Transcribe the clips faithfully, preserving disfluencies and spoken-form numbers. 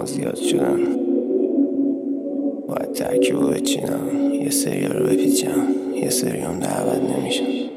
زیاد شدن، باید ترکیب رو بچینم، یه سری رو بپیچم، یه سری هم دعوت نمیشم.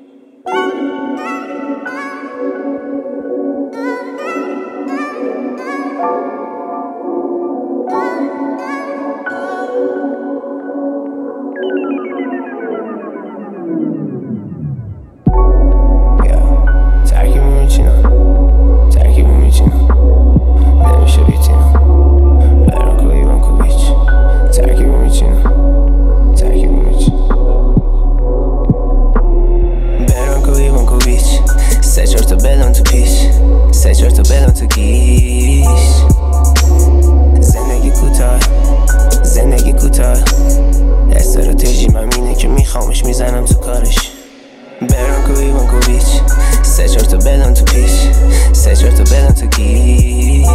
سه چهار تا بدم تو گیش، زندگی کوتاه زندگی کوتاه استراتژی من اینه که میخوامش میزنم تو کارش. برانکو ایوانکوویچ، سه چهار تا بدم تو پیش، سه چهار تا بدم تو گیش.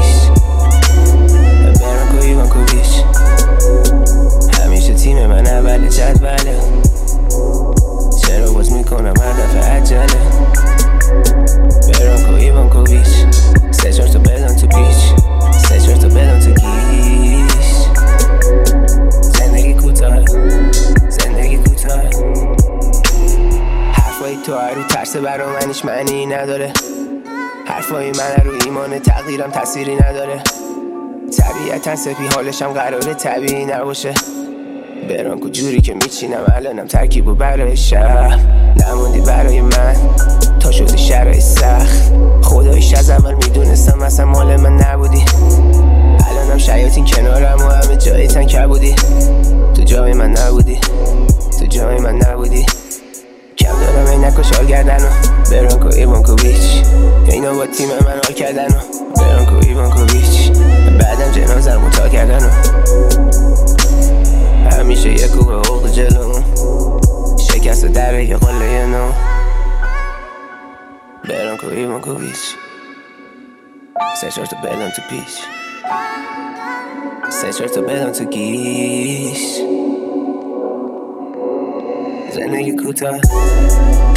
برانکو ایوانکوویچ، همیشه تیم من اول جدوله، چرا باز میکنم هدف عجله. برانکو ایوانکوویچ، سه چهار تا بدم تو پیچ، سه چهار تا بدم تو گیش. زندگی کوتاه زندگی کوتاه حرفای تو رو ترس برا من هیچ معنی نداره، حرفای من رو ایمان تغییرم تأثیری نداره. طبیعتا سپی حالشم قراره طبیعی نباشه. برانکو جوری که میچینم الانم ترکیبو برای شهر، نموندی برای من تا شدی شرای سخت. خداییش از اول میدونستم اصلا مال من نبودی، الانم شیاطین کنارم و همه جایتن کبودی. تو جای من نبودی، تو جای من نبودی. کم دارم اینک و شال گردن و برانکو ایوانکوویچ، اینا با تیم من حال کردن و برانکو ایوانکوویچ. بعدم جنازه رو متا کردن و همیشه یه کوه عقد جلومون، شکست در یه قله نو. برانکو ایوانکوویچ، سه چهار تا بدم تو پیش، سه چهار تا بدم تو گیش. زندگی کوتاه